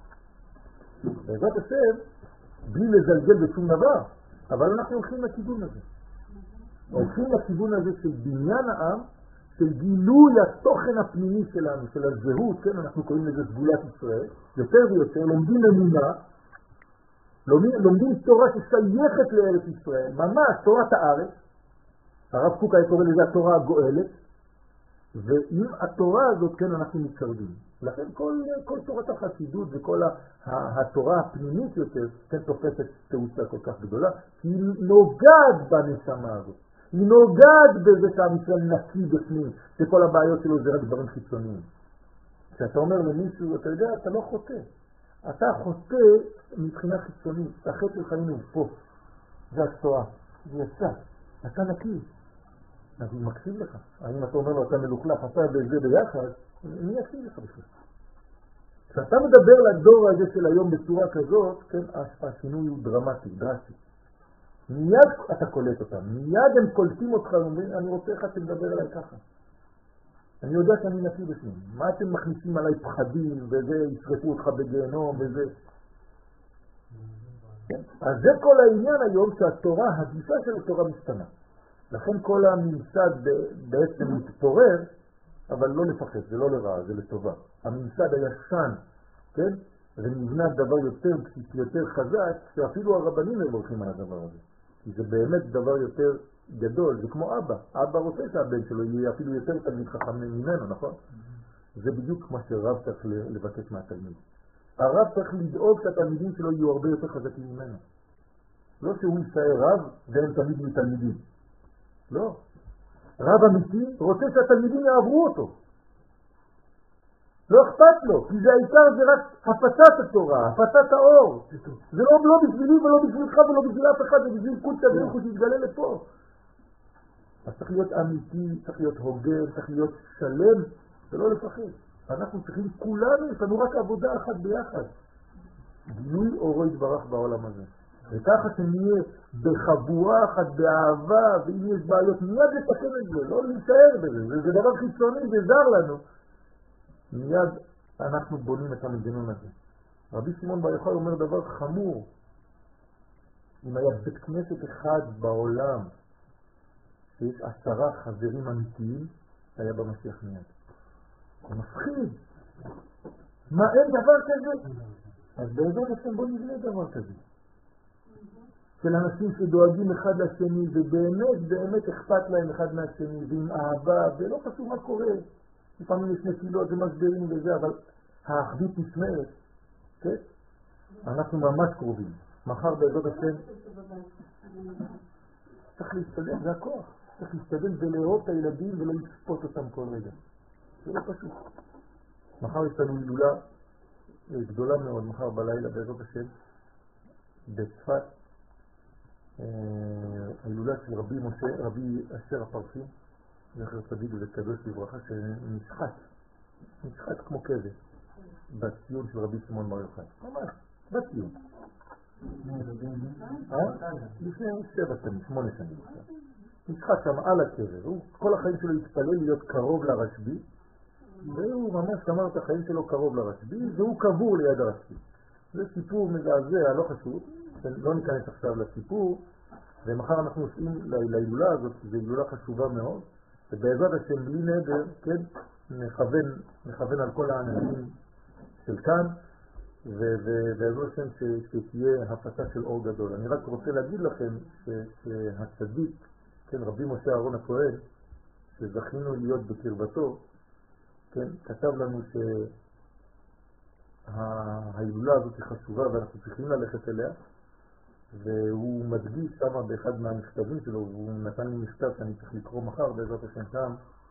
בעזרת השם, בלי לזלגל בשום דבר, אבל אנחנו הולכים לכיוון הזה. הולכים לכיוון הזה של בניין העם, של גילוי התוכן הפנימי שלנו, של הזהות, כן, אנחנו קוראים לזה סגולת ישראל, יותר ויותר, לומדים אמונה, לומדים, לומדים תורה ששייכת לארץ ישראל, ממש תורת הארץ, הרב קוק היה קורא לזה התורה הגואלת, ועם התורה הזאת כן אנחנו מתקרבים. לכן כל, כל תורת החסידות וכל התורה הפנימית יותר כן תופסת תאוצה כל כך גדולה, כי היא נוגעת בנשמה הזאת. היא נוגעת בזה שעם ישראל נקי בפנים, שכל הבעיות שלו זה רק דברים חיצוניים. כשאתה אומר למישהו, אתה יודע, אתה לא חוטא. אתה חוטא מבחינה חיצונית, החטא שלך הנה הוא פה. זה התורה, זה יצא. אתה נקי. אז הוא מקשיב לך. האם אתה אומר לו, אתה מלוכלך, אתה בזה ביחד, מי יקשיב לך בכלל? כשאתה מדבר לדור הזה של היום בצורה כזאת, כן, השינוי הוא דרמטי, דרסטי. מיד אתה קולט אותם, מיד הם קולטים אותך ואומרים, אני רוצה לך שתדבר אליי ככה. אני יודע שאני נקי בפנים. מה אתם מכניסים עליי פחדים וזה, ישרפו אותך בגיהנום וזה. כן? אז זה כל העניין היום שהתורה, הגישה של התורה משתנה. לכן כל הממסד בעצם מתפורר, אבל לא לפחד, זה לא לרעה, זה לטובה. הממסד הישן, כן? ונבנה דבר יותר, יותר חזק, שאפילו הרבנים הם הולכים על הדבר הזה. כי זה באמת דבר יותר גדול, זה כמו אבא. אבא רוצה שהבן שלו יהיה אפילו יותר תלמיד חכם ממנו, נכון? זה בדיוק מה שרב צריך לבקש מהתלמיד. הרב צריך לדאוג שהתלמידים שלו יהיו הרבה יותר חזקים ממנו. לא שהוא יישאר רב ואין תלמיד מתלמידים. לא. רב אמיתי רוצה שהתלמידים יעברו אותו. לא אכפת לו, כי זה העיקר, זה רק הפצת התורה, הפצת האור. זה לא, לא בשבילי ולא בשבילך ולא בשביל אף אחד, זה בשביל כל תבריך הוא שיתגלה לפה. אז צריך להיות אמיתי, צריך להיות הוגן, צריך להיות שלם, ולא לפחד. אנחנו צריכים, כולנו, יש לנו רק עבודה אחת ביחד. גילוי אורו יתברך בעולם הזה. וככה שנהיה בחבורה אחת, באהבה, ואם יש בעיות, מיד לתקן את זה, לא להישאר בזה. זה, זה דבר חיצוני, זה זר לנו. מיד אנחנו בונים את המנגנון הזה. רבי שמעון בר יוחאי אומר דבר חמור. אם היה בית כנסת אחד בעולם שיש עשרה חברים אמיתיים, היה במשיח מיד. זה מפחיד. מה, אין דבר כזה? אז בעזרת השם בוא נבנה דבר כזה. של אנשים שדואגים אחד לשני, ובאמת, באמת אכפת להם אחד מהשני, ועם אהבה, ולא חשוב מה קורה. לפעמים יש נפילות ומשברים וזה, אבל האחדות נשמרת, כן? אנחנו ממש קרובים. מחר בעזרת השם צריך להסתדם, זה הכוח. צריך להסתדם ולאהוב את הילדים ולא לצפות אותם כל רגע. זה לא פשוט. מחר יש לנו הילולה גדולה מאוד, מחר בלילה בעזרת השם, בצפת, ההילולה של רבי משה, רבי אשר הפרסי, זכר צדיק וקדוש לברכה, שנשחט, נשחט כמו כזה, בציון של רבי שמעון בר יוחאי. ממש, בציון. לפני שבע שנים, שמונה שנים. נשחט שם על הקבר, כל החיים שלו התפלל להיות קרוב לרשב"י, והוא ממש אמר את החיים שלו קרוב לרשב"י, והוא קבור ליד הרשב"י. זה סיפור מזעזע, לא חשוב, לא ניכנס עכשיו לסיפור, ומחר אנחנו עושים להילולה הזאת, זו הילולה חשובה מאוד, ובעזרת השם בלי נדר, כן, נכוון, נכוון על כל האנשים של כאן, ובעזרת השם שתהיה הפצה של אור גדול. אני רק רוצה להגיד לכם שהצדיק, כן, רבי משה אהרון הכהן, שזכינו להיות בקרבתו, כן, כתב לנו שההילולה הזאת היא חשובה ואנחנו צריכים ללכת אליה, והוא מדגיש שם באחד מהמכתבים שלו, והוא נתן לי מכתב שאני צריך לקרוא מחר בעזרת השם שם,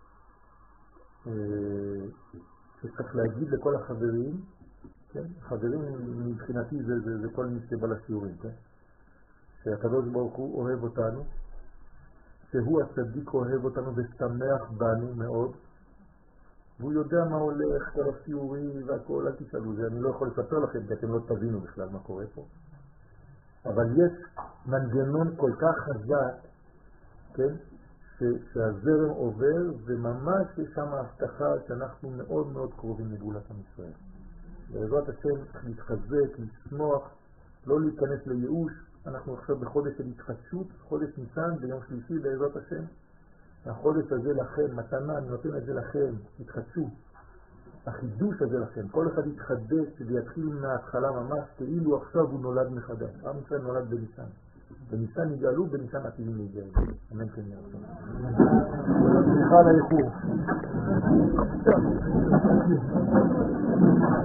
שצריך להגיד לכל החברים, כן? חברים מבחינתי זה, זה, זה כל מי שבא לשיעורים, כן? שהקדוש ברוך הוא אוהב אותנו, שהוא הצדיק אוהב אותנו ושמח בנו מאוד, והוא יודע מה הולך, כל השיעורים והכל, אל תשאלו, זה אני לא יכול לספר לכם כי אתם לא תבינו בכלל מה קורה פה. אבל יש מנגנון כל כך חזק, כן? שהזרם עובר וממש יש שם הבטחה שאנחנו מאוד מאוד קרובים לגאולת עם ישראל. בעזרת השם להתחזק, לשמוח, לא להיכנס לייאוש. אנחנו עכשיו בחודש של התחדשות, חודש ניסן ביום שלישי בעזרת השם. החודש הזה לכם, מתנה, אני נותן את זה לכם, התחדשות. החידוש הזה לכם, כל אחד יתחדש ויתחיל מההתחלה ממש כאילו עכשיו הוא נולד מחדש. עם ישראל נולד בניסן. בניסן יגאלו, בניסן עתידים להיגאל. אמן כן ירצה. סליחה על האיחור.